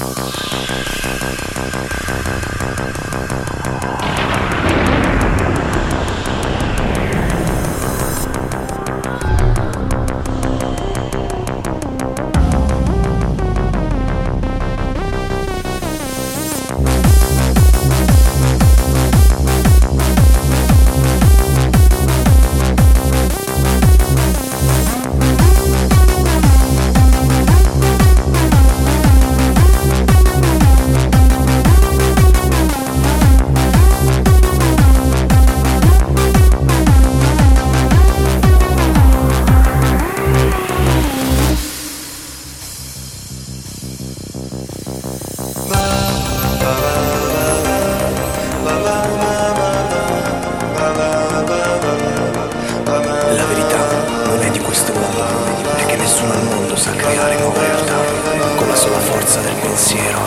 La verità non è di questo mondo, perché nessuno al mondo sa creare nuova realtà con la sola forza del pensiero.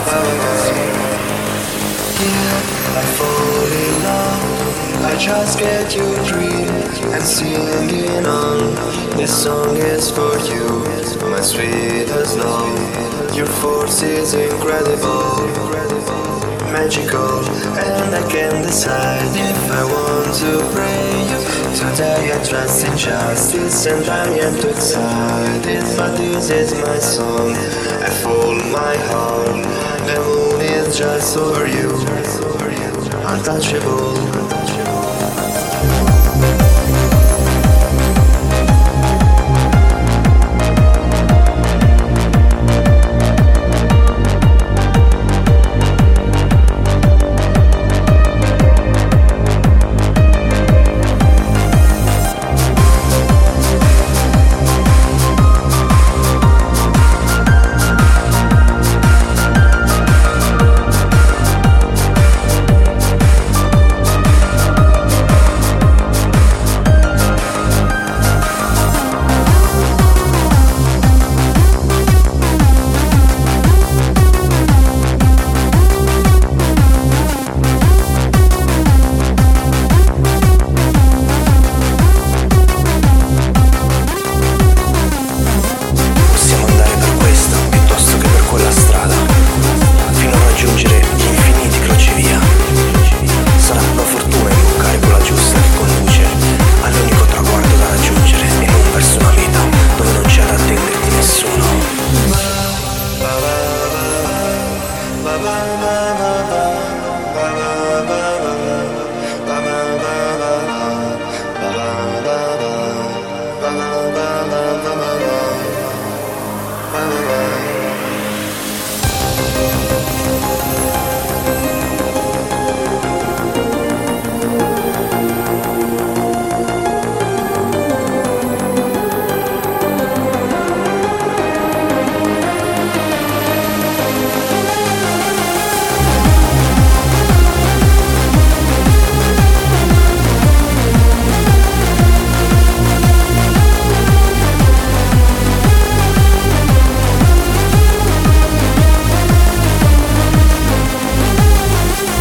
I fall in love, I just get your dream and singing on. This song is for you, my sweetest love. Your force is incredible, magical, and I can decide if I want to pray you. Today I trust in justice and I am too excited, but this is my song. I fall my heart, the moon is just for you, untouchable.